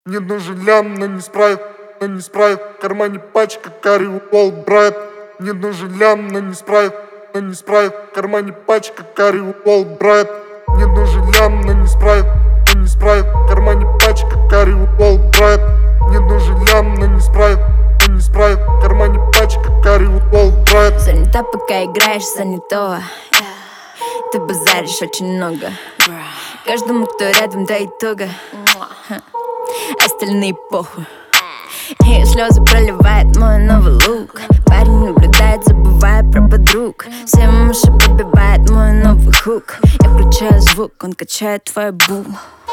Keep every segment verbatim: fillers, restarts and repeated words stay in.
Мне нужен лям, но не спрайт, но не спрайт. В кармане пачка карри Уолл Брайт. Мне нужен лям, но не спрайт, но не спрайт. В кармане пачка карри Уолл Брайт. Мне нужен лям, но не спрайт, но не спрайт. В кармане пачка карри Уолл Брайт. Мне нужен лям, но не спрайт, но не спрайт. В кармане пачка карри Уолл Брайт. Занята, пока играешь занятого. Ты базаришь очень много. Каждому, кто рядом, до итога. Остальные похуй. Ее слезы проливает мой новый лук. Парень наблюдает, забывая про подруг. Всем уши пробивает мой новый хук. Я включаю звук, он качает твой бу.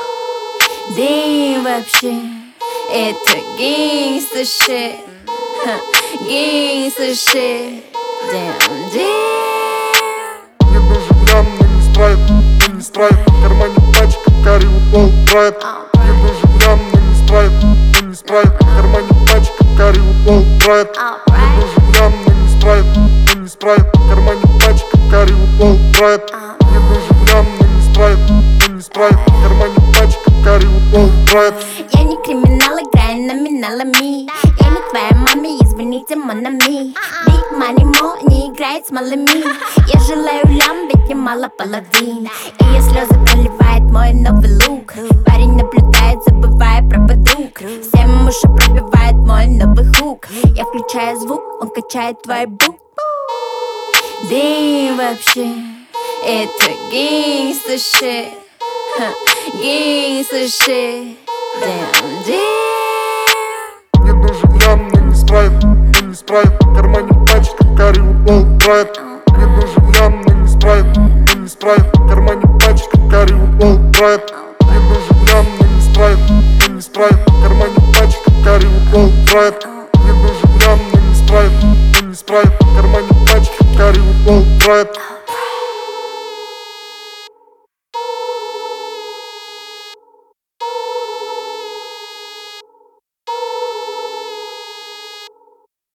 Дым вообще, это гангста shit. Гангста shit. Damn, damn. Мне нужен лям, но не спрайт, но не спрайт. В кармане пачка карри Уолл Брайт. Мне нужен лям, но не спрайт, но не спрайт. В кармане пачка карри Уолл Брайт. Мне нужен лям, но не спрайт, но не спрайт. В кармане пачка карри Уолл Брайт. Мне нужен лям, но не спрайт, но не спрайт. В кармане пачка карри Уолл Брайт. Я не криминал, играю номиналами. Я не твоя мама, извините, монами. Big money more не играет с малыми. Я желаю лям, ведь я мало половин. Ее слезы проливает мой новый лук. Парень наблюдает, забывая про подруг. Всем уши пробивает мой новый хук. Я включаю звук, он качает твой бук. Дым вообще, это гангста shit. Гангста shit. Damn, damn. Мне нужен лям, но не спрайт, но не спрайт. В кармане пачка карри Уолл Брайт. Мне нужен лям, но не спрайт, но не спрайт. В кармане пачка карри Уолл Брайт. Мне нужен лям, но не спрайт, но не спрайт. В кармане пачка карри Уолл Брайт.